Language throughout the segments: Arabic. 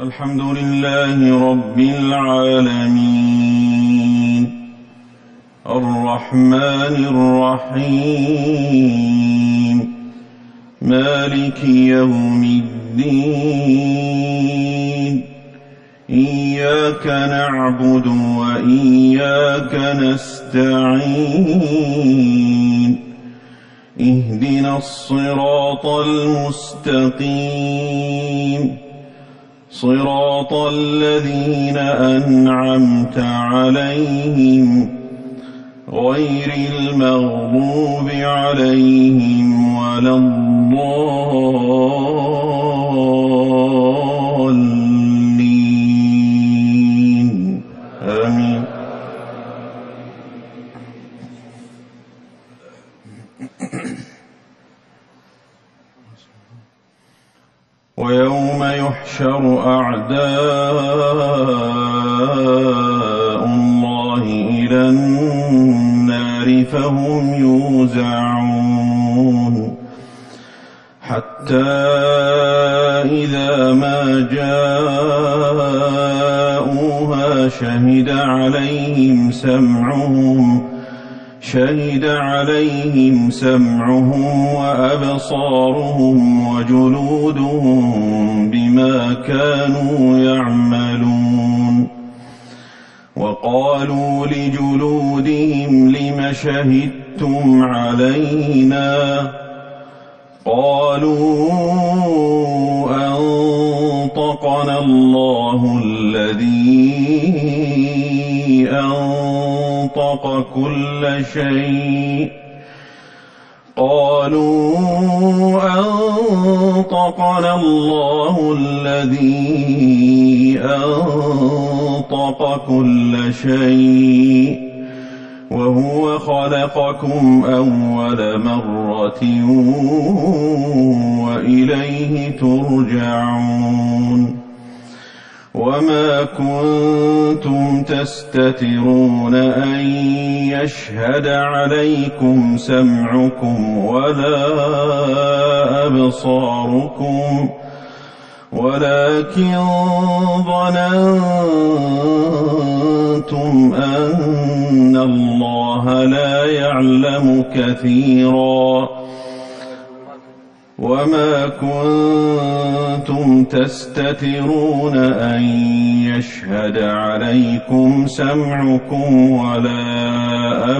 الحمد لله رب العالمين الرحمن الرحيم مالك يوم الدين إياك نعبد وإياك نستعين اهدنا الصراط المستقيم صراط الذين أنعمت عليهم غير المغضوب عليهم ولا الضالين آمين. ويوم يحشر أعداء الله إلى النار فهم يوزعون حتى إذا ما جاءوها شهد عليهم سمعهم وأبصارهم وجلودهم بما كانوا يعملون وقالوا لجلودهم لم شهدتم علينا قالوا أنطقنا الله الذي أنطق كل شيء وهو خلقكم أول مرة وإليه ترجعون وما كنتم تستترون أن يشهد عليكم سمعكم ولا أبصاركم ولكن ظننتم أن الله لا يعلم كثيرا وما كنتم تستترون أن يشهد عليكم سمعكم ولا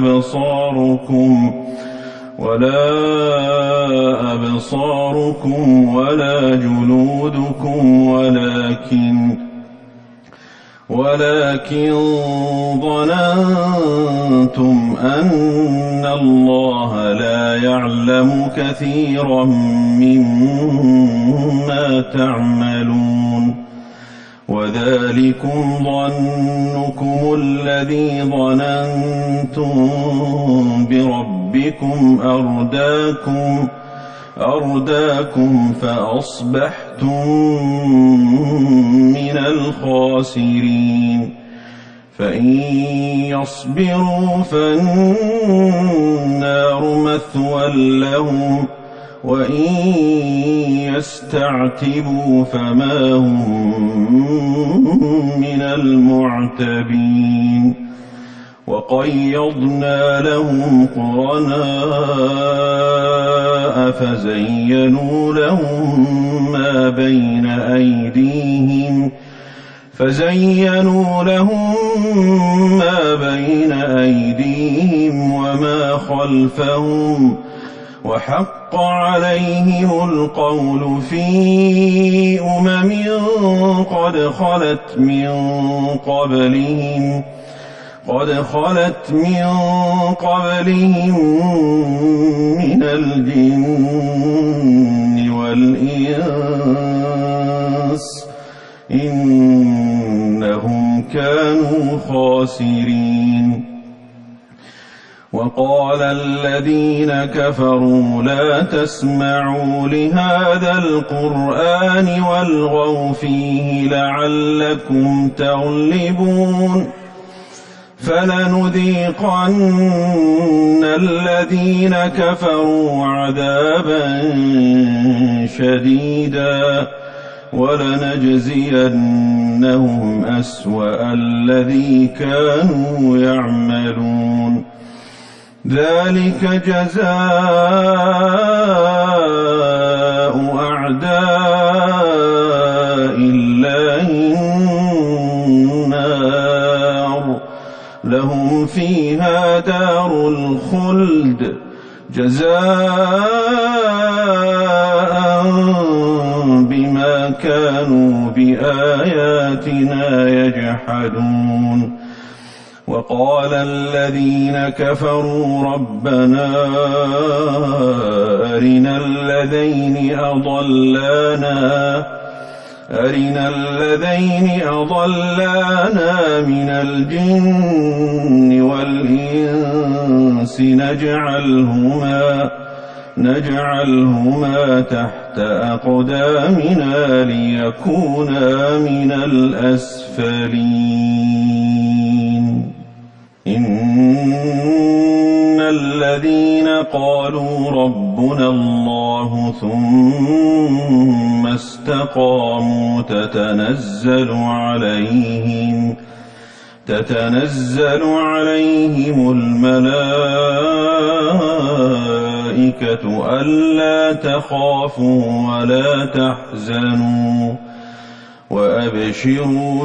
أبصاركم ولا جلودكم ولكن ظننتم أن الله لا يعلم كثيرا مما تعملون وذلكم ظنكم الذي ظننتم بربكم أرداكم فأصبحتم من الخاسرين فإن يصبروا فالنار مثوى لهم وإن يستعتبوا فما هم من المعتبين وقيضنا لهم قرناء فزينوا لهم ما بين أيديهم وما خلفهم وحق عليهم القول في قد خلت من قبلهم من الجن والإنس إنهم كانوا خاسرين وقال الذين كفروا لا تسمعوا لهذا القرآن والغوا فيه لعلكم تغلبون فلنذيقن الذين كفروا عذابا شديدا ولنجزينهم أسوأ الذي كانوا يعملون ذلك جزاء أعداء الله النار لهم فيها دار الخلد جزاء بما كانوا بآياتنا يجحدون وقال الذين كفروا ربنا أرنا الذين أضلانا من الجن والإنس نجعلهما تحت أقدامنا ليكونا من الأسفلين إن الذين قالوا ربنا الله ثم استقاموا تتنزل عليهم الملائكة ألا تخافوا ولا تحزنوا وأبشروا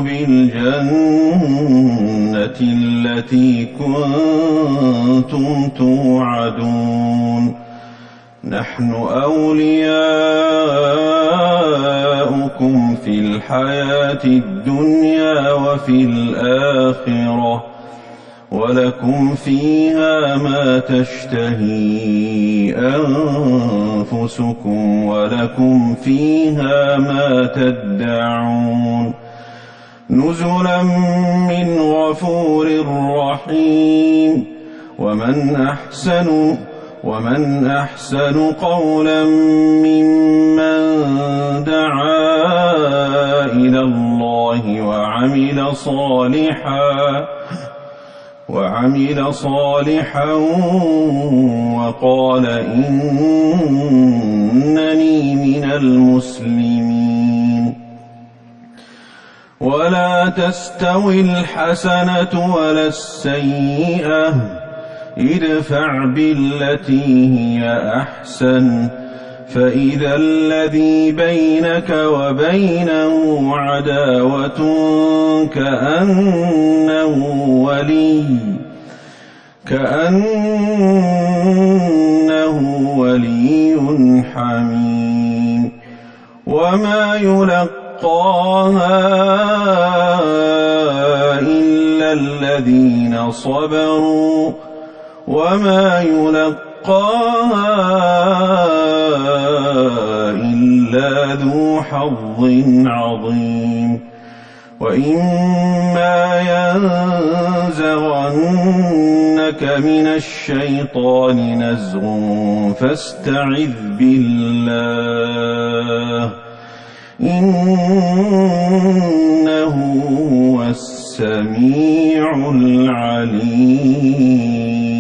بالجنة التي كنتم توعدون نحن أولياؤكم في الحياة الدنيا وفي الآخرة ولكم فيها ما تشتهي أنفسكم ولكم فيها ما تدعون نزلا من غفور رحيم ومن أحسن قولا ممن دعا إلى الله وعمل صالحا وقال إنني من المسلمين ولا تستوي الحسنة ولا السيئة ادفع بالتي هي أحسن فإذا الذي بينك وبينه عداوة كأنه ولي حميم وما يلقاها إلا الذين صبروا وما يلقاها إلا ذو حظ عظيم وإما ينزغنك من الشيطان نزغ فاستعذ بالله إنه هو السميع العليم